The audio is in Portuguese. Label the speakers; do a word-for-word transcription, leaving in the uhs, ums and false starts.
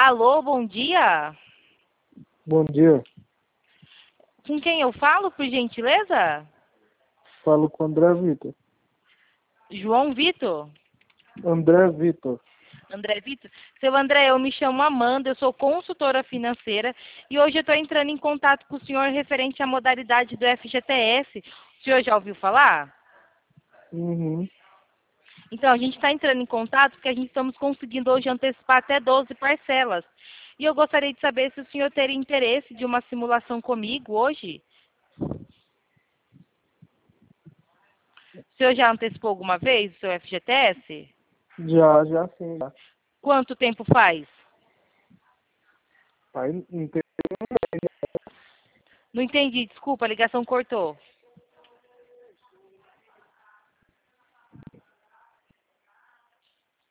Speaker 1: Alô, bom dia.
Speaker 2: Bom dia.
Speaker 1: Com quem eu falo, por gentileza?
Speaker 2: Falo com André Vitor.
Speaker 1: João Vitor?
Speaker 2: André Vitor.
Speaker 1: André Vitor? Seu André, eu me chamo Amanda, eu sou consultora financeira e hoje eu estou entrando em contato com o senhor referente à modalidade do F G T S. O senhor já ouviu falar?
Speaker 2: Uhum.
Speaker 1: Então, a gente está entrando em contato porque a gente estamos conseguindo hoje antecipar até doze parcelas. E eu gostaria de saber se o senhor teria interesse de uma simulação comigo hoje. O senhor já antecipou alguma vez o seu F G T S?
Speaker 2: Já, já sim. Já.
Speaker 1: Quanto tempo faz?
Speaker 2: Pai, não tem...
Speaker 1: Não entendi, desculpa, a ligação cortou.